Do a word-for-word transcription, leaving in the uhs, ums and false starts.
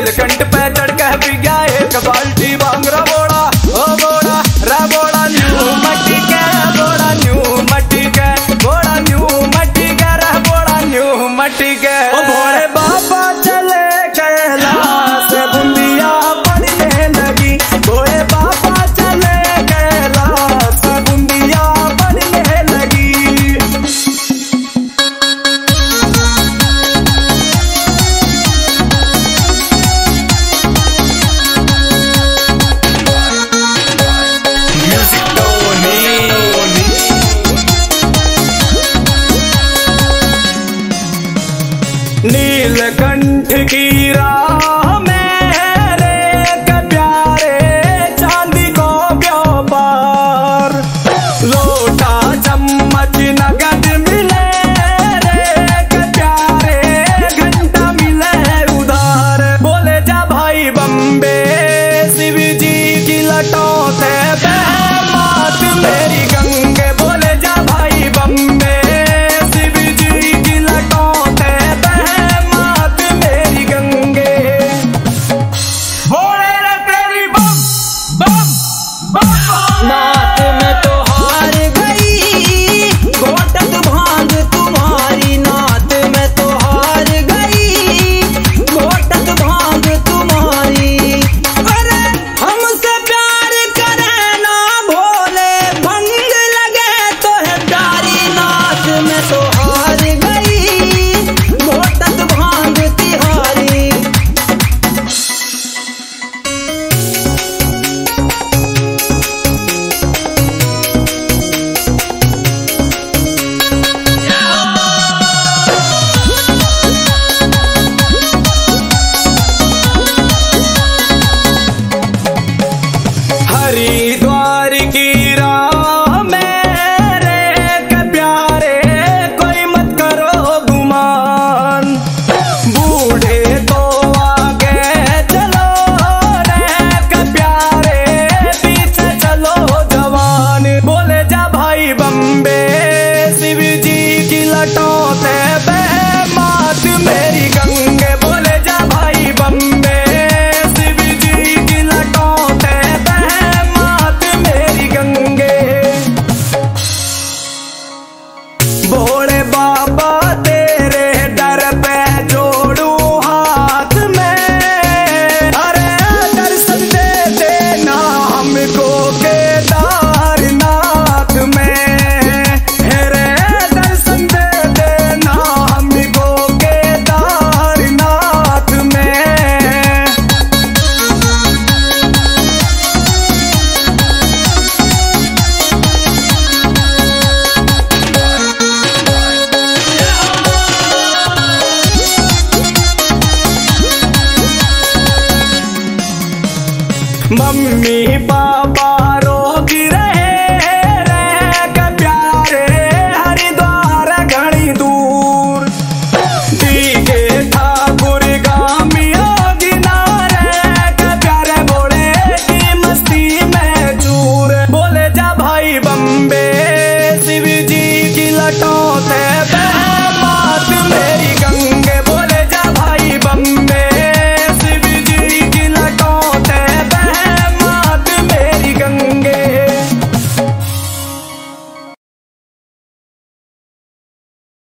नीलकंठ पे चढ़ के पी गया एक बाल्टी बांगरा बोड़ा ओ बोड़ा रा बोड़ा न्यू मट्टी के बोड़ा न्यू मट्टी के बोड़ा न्यू मट्टी के रा बोड़ा न्यू मट्टी के ओ भोले बाबा चले कैलाश बुंदिया पड़ने लगी भोले बाबा चले कैलाश बुंदिया पड़ने लगी। नीलकंठ की राह में रे के प्यारे चांदी को व्यापार लोटा चम्मच नगद मिले रे के प्यारे घंटा मिले उधार बोले जा भाई बम्बे शिव जी की लटोते मात मेरी गंगे बोले जा भाई बम्बे शिव जी की लटोते नात में तो हार गई घोटत भांग तुम्हारी नात में तो हार गई घोटत भांग तुम्हारी। अरे हमसे प्यार करे ना भोले भंग लगे तो है प्यारी नात में तो हार गई घोटत भांग तिहारी। हरिद्वार की राह में रे के प्यारे कोई मत करो गुमान बूढ़े तो आगे चलो रे के प्यारे पीछे चलो जवान बोले जा भाई बम्बे शिव जी की लटोते मात मेरी गंगे बोले जा भाई बम्बे शिव जी की लटोते भोले बाबा तेरे दर पे जोड़ू हाथ में अरे दर्शन दे देना हमको केदारनाथ में हेरे दर्शन दे देना हमको केदारनाथ में। Mummy papa